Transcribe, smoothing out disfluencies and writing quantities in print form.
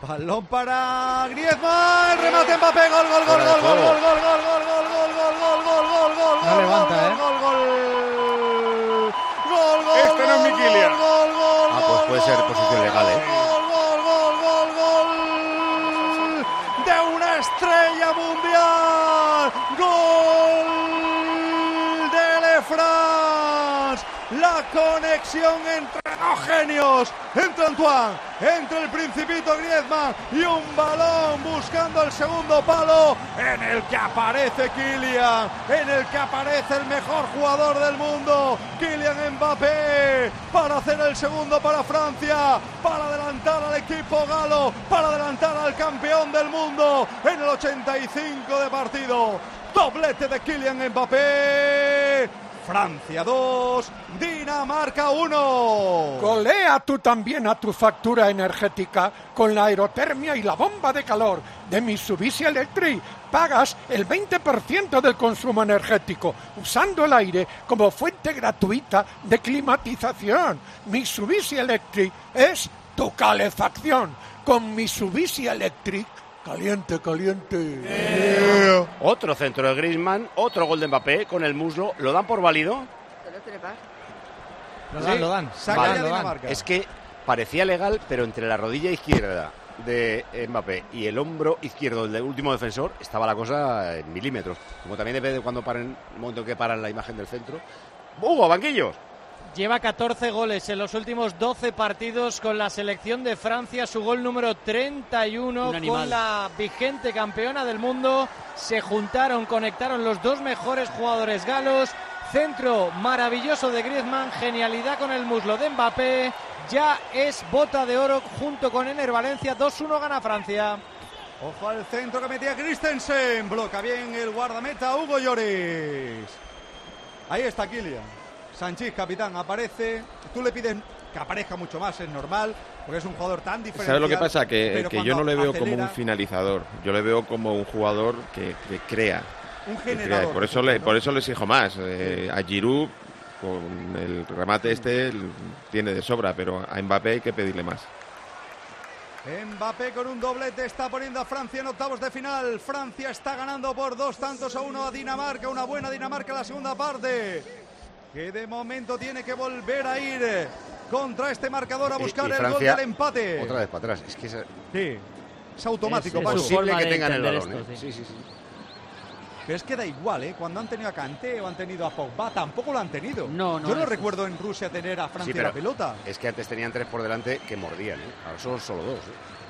Balón para Griezmann, remate Mbappé, gol, gol, gol, gol, gol, gol, gol, gol, gol, gol, gol, gol, gol, gol, gol, no levanta, gol, gol, gol, gol, este no es mi Kylian. Pues puede ser posición legal, gol, gol, gol, gol, gol de una estrella mundial, gol de Le France, la conexión entre dos genios, entre Antoine, entre el Principito Griezmann y un balón buscando el segundo palo en el que aparece Kylian, en el que aparece el mejor jugador del mundo, Kylian Mbappé, para hacer el segundo para Francia, para adelantar al equipo galo, para adelantar al campeón del mundo en el 85 de partido. Doblete de Kylian Mbappé. Francia 2, Dinamarca 1. Golea tú también a tu factura energética con la aerotermia y la bomba de calor de Mitsubishi Electric. Pagas el 20% del consumo energético usando el aire como fuente gratuita de climatización. Mitsubishi Electric es tu calefacción. Con Mitsubishi Electric, caliente, caliente. Otro centro de Griezmann, otro gol de Mbappé con el muslo. ¿Lo dan por válido? Lo dan. Saca ya Dinamarca. Es que parecía legal, pero entre la rodilla izquierda de Mbappé y el hombro izquierdo del último defensor estaba la cosa en milímetros. Como también depende de cuando paren, el momento que paran la imagen del centro. ¡Hugo, banquillos! Lleva 14 goles en los últimos 12 partidos con la selección de Francia, su gol número 31 con la vigente campeona del mundo. Se juntaron, conectaron los dos mejores jugadores galos. Centro maravilloso de Griezmann, genialidad con el muslo de Mbappé. Ya es bota de oro junto con Ener Valencia. 2-1 gana Francia. Ojo al centro que metía Christensen. Bloca bien el guardameta Hugo Lloris. Ahí está Kylian. Sanchís, capitán, aparece. Tú le pides que aparezca mucho más, es normal, porque es un jugador tan diferencial. ¿Sabes lo que pasa? Que yo no le veo como un finalizador. Yo le veo como un jugador que crea. Un generador. Por eso le exijo más. A Giroud, con el remate tiene de sobra, pero a Mbappé hay que pedirle más. Mbappé con un doblete está poniendo a Francia en octavos de final. Francia está ganando por 2-1 a Dinamarca. Una buena Dinamarca en la segunda parte, que de momento tiene que volver a ir contra este marcador a buscar el gol del empate. Otra vez para atrás. Es que es automático. Es posible que tengan el balón. Esto, sí. Pero es que da igual, cuando han tenido a Kanté o han tenido a Pogba, tampoco lo han tenido. Yo no recuerdo en Rusia tener a Francia la pelota. Es que antes tenían 3 por delante que mordían, ahora son solo 2.